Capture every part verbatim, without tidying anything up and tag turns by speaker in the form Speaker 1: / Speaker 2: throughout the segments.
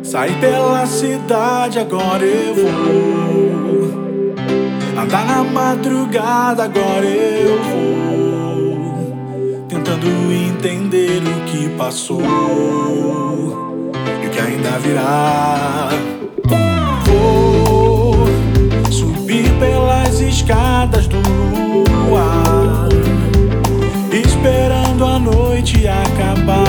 Speaker 1: Saí pela cidade, agora eu vou. Andar na madrugada, agora eu vou. Tentando entender o que passou e o que ainda virá. Vou subir pelas escadas do luar, esperando a noite acabar,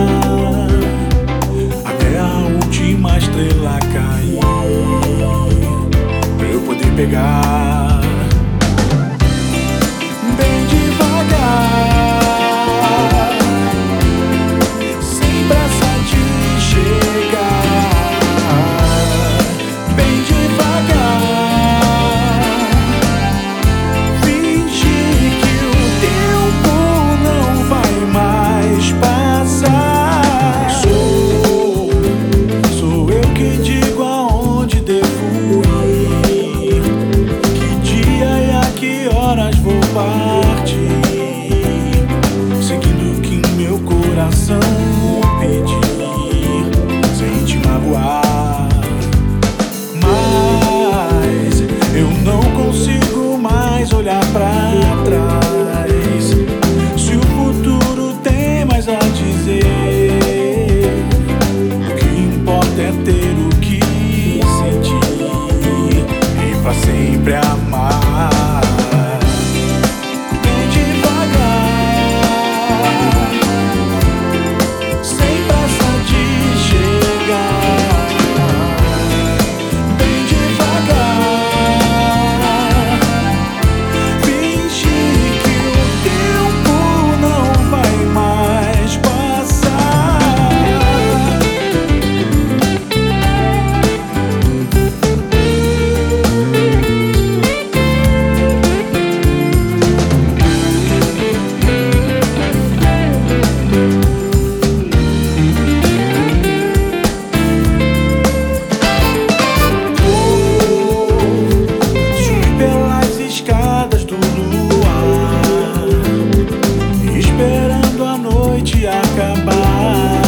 Speaker 1: até a última estrela cair, pra eu poder pegar bem devagar, sem pressa de chegar, bem devagar, fingir que o tempo não vai mais passar. Sou, sou eu que digo aonde devo ir, que dia e a que horas vou partir, seguindo o que meu coração pedir, sem te magoar. Mas eu não consigo mais olhar pra trás, se o futuro tem mais a dizer. O que importa é ter o que sentir e pra sempre amar. Bem devagar, sem pressa de chegar, bem devagar, fingir que o tempo não vai mais passar. Subir pelas escadas do luar, esperando a noite acabar,